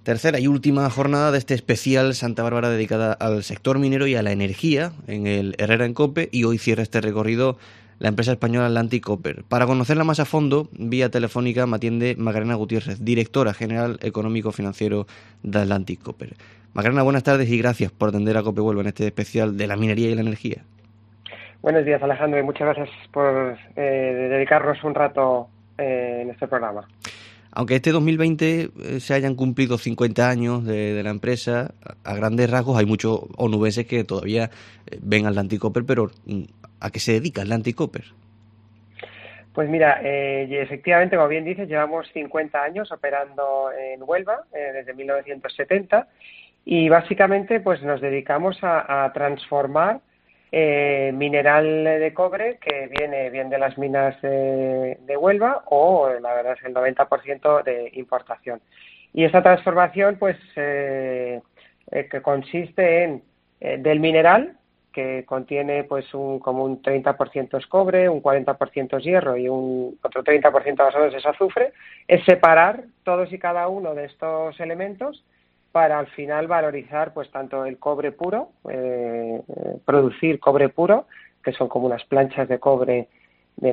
Tercera y última jornada de este especial Santa Bárbara dedicada al sector minero y a la energía en el Herrera en Cope, y hoy cierra este recorrido la empresa española Atlantic Copper. Para conocerla más a fondo, vía telefónica me atiende Macarena Gutiérrez, directora general económico-financiero de Atlantic Copper. Macarena, buenas tardes y gracias por atender a Cope Huelva en este especial de la minería y la energía. Buenos días, Alejandro, y muchas gracias por dedicarnos un rato en este programa. Aunque este 2020 se hayan cumplido 50 años de la empresa, a grandes rasgos hay muchos onubenses que todavía ven Atlantic Copper, pero ¿a qué se dedica Atlantic Copper? Pues mira, efectivamente, como bien dices, llevamos 50 años operando en Huelva, desde 1970, y básicamente pues nos dedicamos a transformar mineral de cobre que viene bien de las minas de Huelva, o la verdad es el 90% de importación. Y esta transformación pues que consiste en del mineral, que contiene pues como un 30% es cobre, un 40% es hierro y un otro 30% más o menos es azufre, es separar todos y cada uno de estos elementos para al final valorizar pues tanto el cobre puro, producir cobre puro, que son como unas planchas de cobre de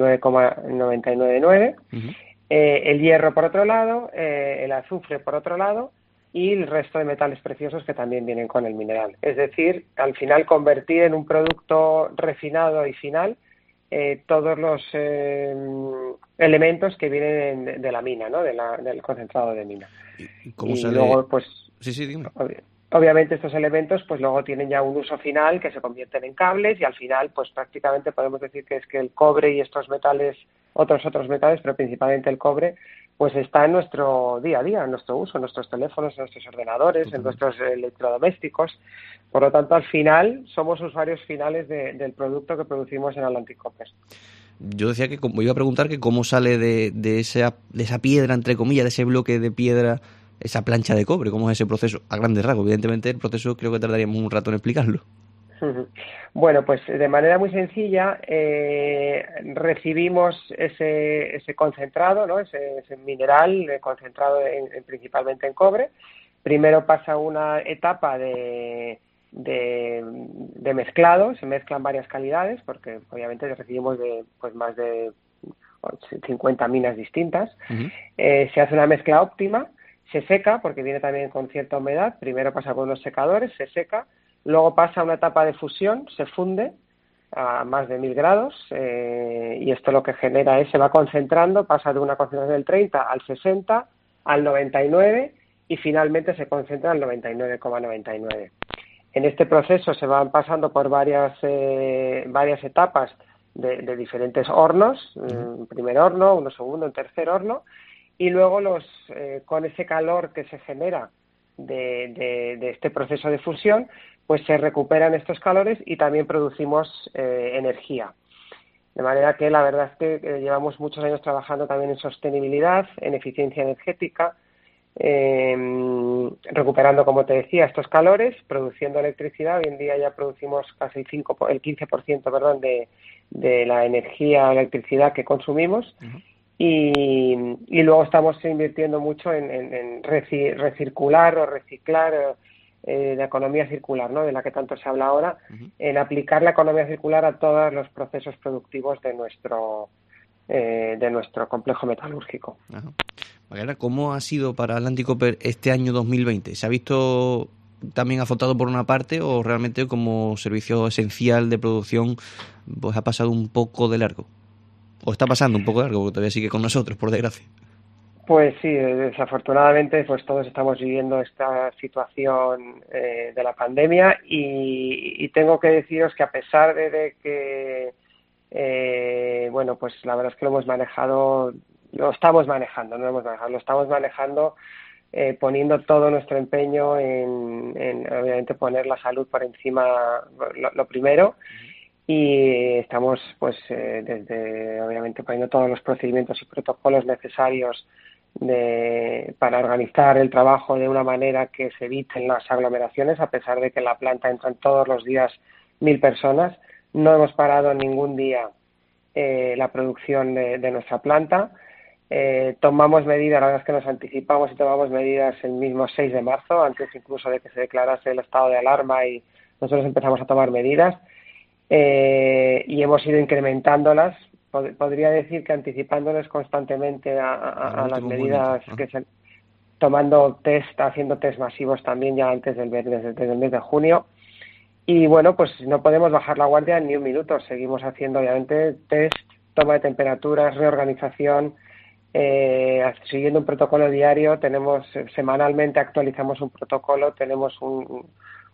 99,999, el hierro por otro lado, el azufre por otro lado, y el resto de metales preciosos que también vienen con el mineral. Es decir, al final convertir en un producto refinado y final todos los elementos que vienen de la mina, ¿no? Del concentrado de mina. ¿Cómo y sale? Luego, pues, Sí, dime. Obviamente estos elementos pues luego tienen ya un uso final, que se convierten en cables, y al final pues prácticamente podemos decir que es que el cobre y estos metales, otros metales, pero principalmente el cobre, pues está en nuestro día a día, en nuestro uso, en nuestros teléfonos, en nuestros ordenadores, en nuestros electrodomésticos. Por lo tanto, al final somos usuarios finales del producto que producimos en Atlantic Copper. Yo decía que iba a preguntar que cómo sale de esa piedra, entre comillas, de ese bloque de piedra, esa plancha de cobre, cómo es ese proceso, a grandes rasgos. Evidentemente el proceso creo que tardaríamos un rato en explicarlo. Bueno, pues de manera muy sencilla recibimos ese concentrado, ¿no? ese mineral concentrado principalmente en cobre. Primero pasa una etapa de mezclado, se mezclan varias calidades, porque obviamente recibimos pues más de 50 minas distintas. Se hace una mezcla óptima, se seca, porque viene también con cierta humedad. Primero pasa por unos secadores, se seca. Luego pasa a una etapa de fusión, se funde a más de 1000 grados y esto lo que genera es, se va concentrando, pasa de una concentración del 30 al 60, al 99 y finalmente se concentra al 99,99. En este proceso se van pasando por varias etapas de diferentes hornos, un primer horno, uno segundo, un tercer horno, y luego con ese calor que se genera de este proceso de fusión, pues se recuperan estos calores y también producimos energía. De manera que la verdad es que llevamos muchos años trabajando también en sostenibilidad, en eficiencia energética, recuperando, como te decía, estos calores, produciendo electricidad. Hoy en día ya producimos casi el 15% de la energía, electricidad que consumimos. Y luego estamos invirtiendo mucho en recircular o reciclar, la economía circular, ¿no? De la que tanto se habla ahora, en aplicar la economía circular a todos los procesos productivos de nuestro complejo metalúrgico. Mariana, ¿cómo ha sido para Atlantic Copper este año 2020? ¿Se ha visto también afectado por una parte o realmente como servicio esencial de producción pues ha pasado un poco de largo? ¿O está pasando un poco de largo porque todavía sigue con nosotros, por desgracia? Pues sí, desafortunadamente pues todos estamos viviendo esta situación de la pandemia y tengo que deciros que a pesar de que bueno, pues la verdad es que lo estamos manejando poniendo todo nuestro empeño en obviamente poner la salud por encima, lo primero. Y estamos pues desde obviamente poniendo todos los procedimientos y protocolos necesarios para organizar el trabajo de una manera que se eviten las aglomeraciones, a pesar de que en la planta entran todos los días 1000 personas. No hemos parado ningún día la producción de nuestra planta Tomamos medidas, la verdad es que nos anticipamos y tomamos medidas el mismo 6 de marzo, antes incluso de que se declarase el estado de alarma, y nosotros empezamos a tomar medidas y hemos ido incrementándolas. Podría decir que anticipándoles constantemente a las medidas que se tomando haciendo test masivos también ya antes desde el mes de junio. Y bueno, pues no podemos bajar la guardia ni un minuto. Seguimos haciendo, obviamente, test, toma de temperaturas, reorganización, siguiendo un protocolo diario. Tenemos semanalmente actualizamos un protocolo, tenemos un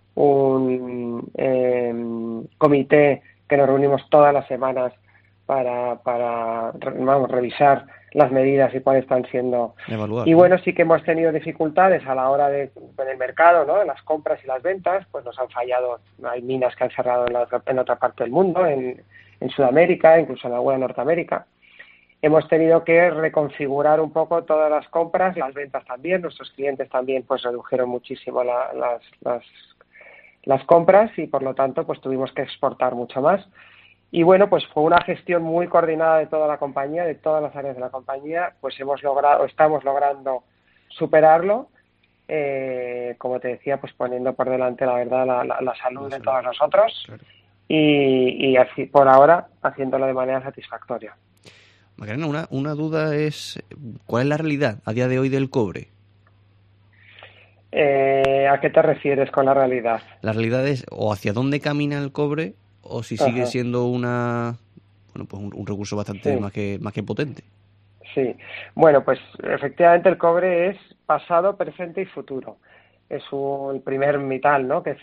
comité que nos reunimos todas las semanas para revisar las medidas y cuáles están siendo. Evaluar, y bueno, sí que hemos tenido dificultades a la hora en el mercado, ¿no? En las compras y las ventas, pues nos han fallado. Hay minas que han cerrado en otra parte del mundo, en Sudamérica, incluso en alguna en Norteamérica. Hemos tenido que reconfigurar un poco todas las compras, las ventas también. Nuestros clientes también pues redujeron muchísimo las compras y por lo tanto pues tuvimos que exportar mucho más. Y bueno, pues fue una gestión muy coordinada de toda la compañía, de todas las áreas de la compañía, pues estamos logrando superarlo, como te decía, pues poniendo por delante la verdad la salud de todos nosotros, claro. y así por ahora haciéndolo de manera satisfactoria. Macarena, una duda es, ¿cuál es la realidad a día de hoy del cobre? ¿A qué te refieres con la realidad? La realidad es o hacia dónde camina el cobre o si sigue siendo un recurso bastante más que potente. Sí, bueno, pues efectivamente el cobre es pasado, presente y futuro. Es el primer metal, ¿no? que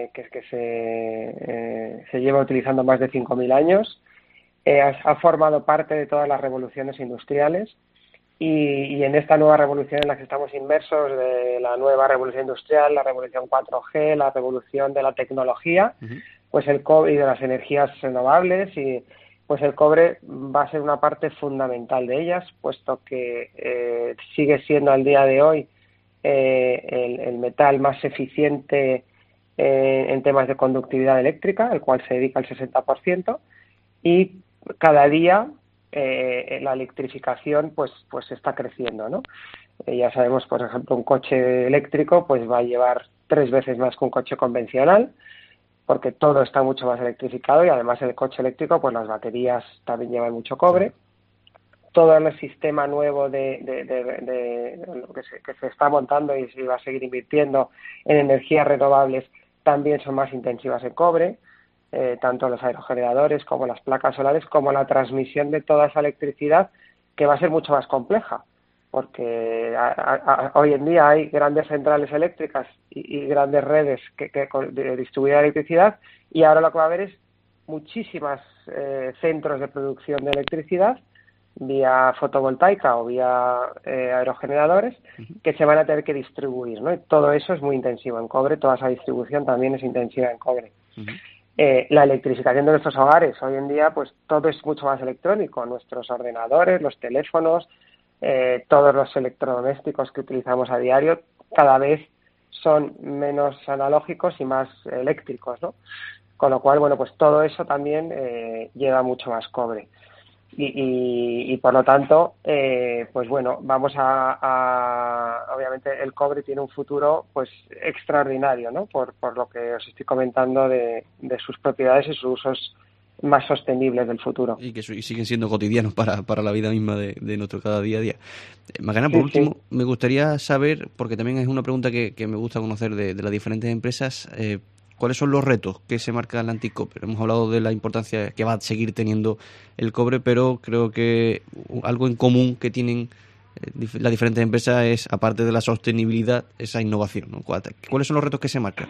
se lleva utilizando más de 5.000 años. Ha formado parte de todas las revoluciones industriales y en esta nueva revolución en la que estamos inmersos, de la nueva revolución industrial, la revolución 4G, la revolución de la tecnología, pues el cobre y de las energías renovables, y pues el cobre va a ser una parte fundamental de ellas, puesto que sigue siendo al día de hoy el metal más eficiente en temas de conductividad eléctrica, al cual se dedica el 60%, y cada día la electrificación pues está creciendo, ¿no? Ya sabemos, por ejemplo, un coche eléctrico pues va a llevar 3 veces más que un coche convencional, porque todo está mucho más electrificado, y además el coche eléctrico, pues las baterías también llevan mucho cobre. Todo el sistema nuevo que se está montando y se va a seguir invirtiendo en energías renovables también son más intensivas en cobre. Tanto los aerogeneradores como las placas solares, como la transmisión de toda esa electricidad, que va a ser mucho más compleja, porque hoy en día hay grandes centrales eléctricas y grandes redes que distribuyen electricidad, y ahora lo que va a haber es muchísimas centros de producción de electricidad vía fotovoltaica o vía aerogeneradores que se van a tener que distribuir, ¿no? Y todo eso es muy intensivo en cobre, toda esa distribución también es intensiva en cobre. La electrificación de nuestros hogares, hoy en día pues todo es mucho más electrónico, nuestros ordenadores, los teléfonos, todos los electrodomésticos que utilizamos a diario cada vez son menos analógicos y más eléctricos, ¿no? Con lo cual, bueno, pues todo eso también lleva mucho más cobre. Y por lo tanto, pues bueno, obviamente el cobre tiene un futuro pues extraordinario, ¿no? Por lo que os estoy comentando de sus propiedades y sus usos más sostenibles del futuro. Y que siguen siendo cotidianos para la vida misma de nuestro cada día a día. Macarena, por último, me gustaría saber, porque también es una pregunta que me gusta conocer de las diferentes empresas, ¿cuáles son los retos que se marca Atlantic Copper? Hemos hablado de la importancia que va a seguir teniendo el cobre, pero creo que algo en común que tienen las diferentes empresas es, aparte de la sostenibilidad, esa innovación, ¿no? ¿Cuáles son los retos que se marcan?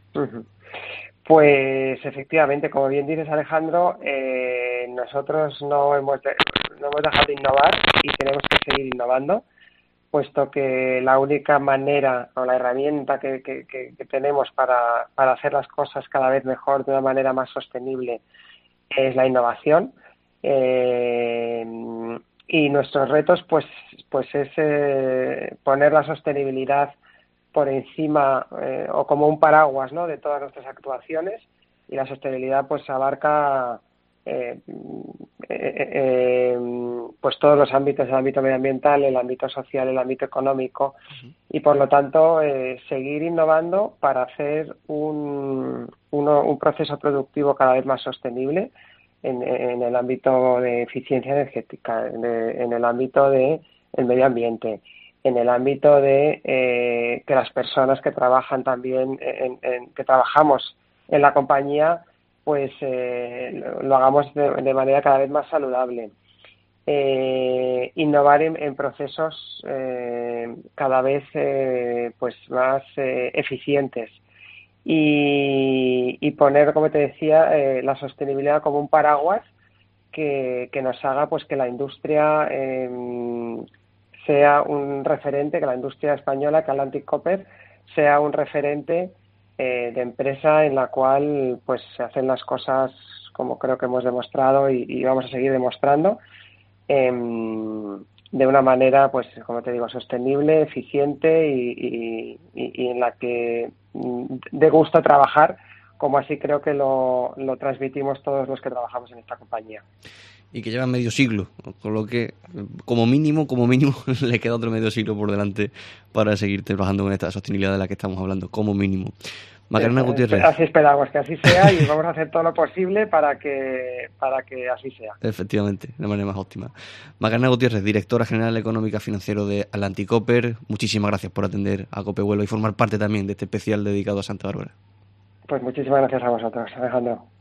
Pues efectivamente, como bien dices, Alejandro, nosotros no hemos dejado de innovar y tenemos que seguir innovando, puesto que la única manera o la herramienta que tenemos para hacer las cosas cada vez mejor, de una manera más sostenible, es la innovación. Y nuestros retos pues es poner la sostenibilidad por encima o como un paraguas, ¿no?, de todas nuestras actuaciones, y la sostenibilidad pues abarca pues todos los ámbitos, el ámbito medioambiental, el ámbito social, el ámbito económico, y por lo tanto seguir innovando para hacer un proceso productivo cada vez más sostenible en el ámbito de eficiencia energética, en el ámbito de el medio ambiente, en el ámbito de que las personas que trabajan también, que trabajamos en la compañía, pues lo hagamos de manera cada vez más saludable. Innovar en procesos cada vez pues más eficientes y poner, como te decía, la sostenibilidad como un paraguas que nos haga pues que la industria sea un referente, que la industria española, que Atlantic Copper sea un referente de empresa en la cual pues se hacen las cosas como creo que hemos demostrado y vamos a seguir demostrando, de una manera, pues como te digo, sostenible, eficiente y en la que dé gusto trabajar, como así creo que lo transmitimos todos los que trabajamos en esta compañía. Y que lleva medio siglo, con lo que como mínimo le queda otro medio siglo por delante para seguir trabajando con esta sostenibilidad de la que estamos hablando, como mínimo. Macarena Gutiérrez. Así esperamos que así sea y vamos a hacer todo lo posible para que así sea. Efectivamente, de la manera más óptima. Macarena Gutiérrez, directora general económica financiero de Atlantic Copper, muchísimas gracias por atender a Cope Huelva y formar parte también de este especial dedicado a Santa Bárbara. Pues muchísimas gracias a vosotros, Alejandro.